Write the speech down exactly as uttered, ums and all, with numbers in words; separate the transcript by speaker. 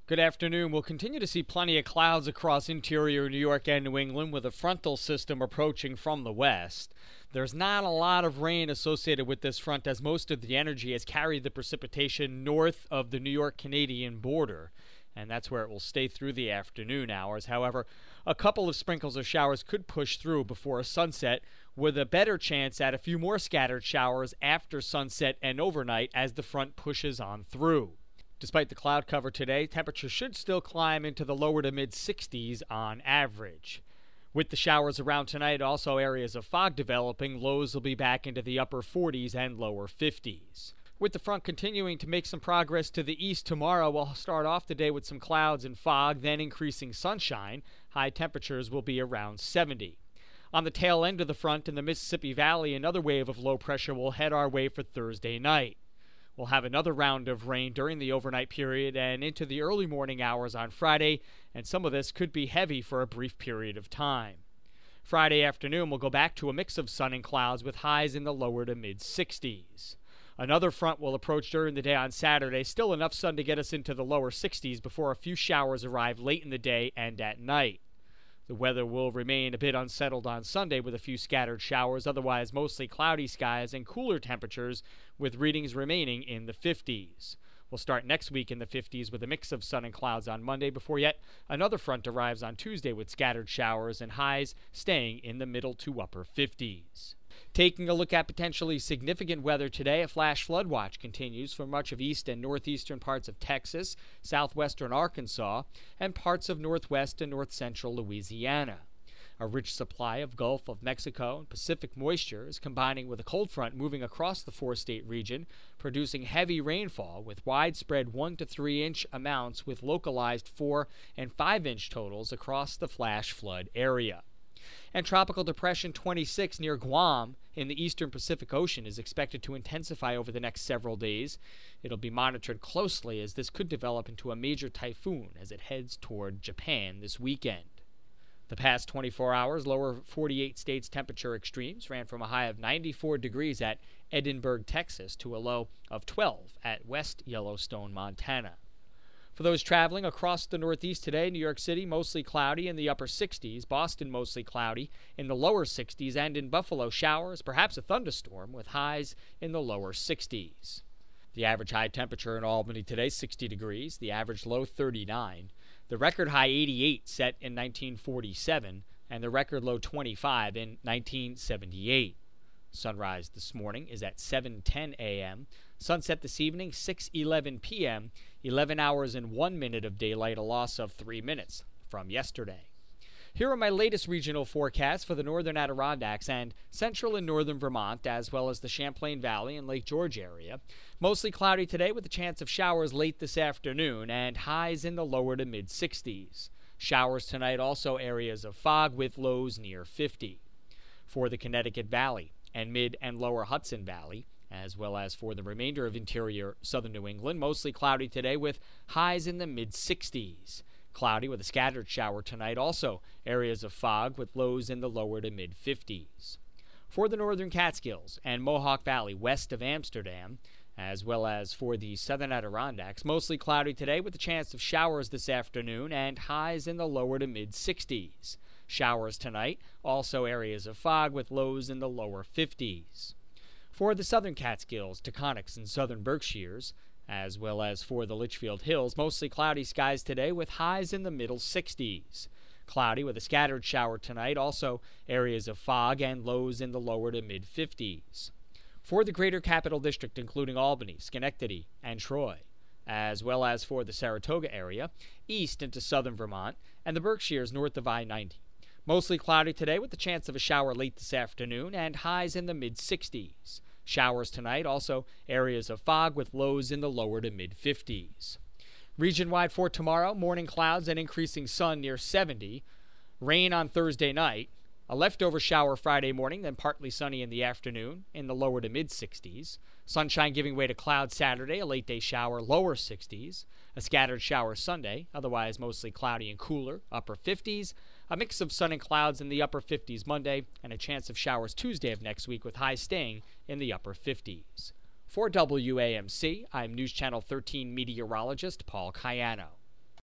Speaker 1: Good afternoon. We'll continue to see plenty of clouds across interior New York and New England with a frontal system approaching from the west. There's not a lot of rain associated with this front as most of the energy has carried the precipitation north of the New York-Canadian border, and that's where it will stay through the afternoon hours. However, a couple of sprinkles or showers could push through before sunset, with a better chance at a few more scattered showers after sunset and overnight as the front pushes on through. Despite the cloud cover today, temperatures should still climb into the lower to mid-sixties on average. With the showers around tonight, also areas of fog developing, lows will be back into the upper forties and lower fifties. With the front continuing to make some progress to the east tomorrow, we'll start off the day with some clouds and fog, then increasing sunshine. High temperatures will be around seventy. On the tail end of the front in the Mississippi Valley, another wave of low pressure will head our way for Thursday night. We'll have another round of rain during the overnight period and into the early morning hours on Friday, and some of this could be heavy for a brief period of time. Friday afternoon, we'll go back to a mix of sun and clouds with highs in the lower to mid-sixties. Another front will approach during the day on Saturday, still enough sun to get us into the lower sixties before a few showers arrive late in the day and at night. The weather will remain a bit unsettled on Sunday with a few scattered showers, otherwise mostly cloudy skies and cooler temperatures with readings remaining in the fifties. We'll start next week in the fifties with a mix of sun and clouds on Monday before yet another front arrives on Tuesday with scattered showers and highs staying in the middle to upper fifties. Taking a look at potentially significant weather today, a flash flood watch continues for much of east and northeastern parts of Texas, southwestern Arkansas, and parts of northwest and north central Louisiana. A rich supply of Gulf of Mexico and Pacific moisture is combining with a cold front moving across the four-state region, producing heavy rainfall with widespread one to three inch amounts with localized four and five inch totals across the flash flood area. And Tropical Depression twenty-six near Guam in the eastern Pacific Ocean is expected to intensify over the next several days. It'll be monitored closely as this could develop into a major typhoon as it heads toward Japan this weekend. The past twenty-four hours, lower forty-eight states temperature extremes ran from a high of ninety-four degrees at Edinburgh, Texas, to a low of twelve at West Yellowstone, Montana. For those traveling across the Northeast today, New York City mostly cloudy in the upper sixties, Boston mostly cloudy in the lower sixties, and in Buffalo showers, perhaps a thunderstorm with highs in the lower sixties. The average high temperature in Albany today, sixty degrees, the average low thirty-nine, the record high eighty-eight set in nineteen forty-seven, and the record low twenty-five in nineteen seventy-eight. Sunrise this morning is at seven ten a.m., sunset this evening, six eleven p.m., eleven hours and one minute of daylight, a loss of three minutes from yesterday. Here are my latest regional forecasts for the northern Adirondacks and central and northern Vermont, as well as the Champlain Valley and Lake George area. Mostly cloudy today with a chance of showers late this afternoon and highs in the lower to mid-sixties. Showers tonight, also areas of fog with lows near fifty. For the Connecticut Valley and mid and lower Hudson Valley, as well as for the remainder of interior southern New England, mostly cloudy today with highs in the mid-sixties. Cloudy with a scattered shower tonight, also areas of fog with lows in the lower to mid-fifties. For the northern Catskills and Mohawk Valley west of Amsterdam, as well as for the southern Adirondacks, mostly cloudy today with a chance of showers this afternoon and highs in the lower to mid-sixties. Showers tonight, also areas of fog with lows in the lower fifties. For the southern Catskills, Taconics, and southern Berkshires, as well as for the Litchfield Hills, mostly cloudy skies today with highs in the middle sixties. Cloudy with a scattered shower tonight, also areas of fog and lows in the lower to mid-fifties. For the greater Capital District, including Albany, Schenectady, and Troy, as well as for the Saratoga area, east into southern Vermont, and the Berkshires north of I ninety. Mostly cloudy today with the chance of a shower late this afternoon and highs in the mid-sixties. Showers tonight, also areas of fog with lows in the lower to mid-fifties. Region-wide for tomorrow, morning clouds and increasing sun near seventy. Rain on Thursday night. A leftover shower Friday morning, then partly sunny in the afternoon in the lower to mid-sixties. Sunshine giving way to clouds Saturday, a late-day shower, lower sixties. A scattered shower Sunday, otherwise mostly cloudy and cooler, upper fifties. A mix of sun and clouds in the upper fifties Monday, and a chance of showers Tuesday of next week with highs staying in the upper fifties. For W A M C, I'm News Channel thirteen meteorologist Paul Cayano.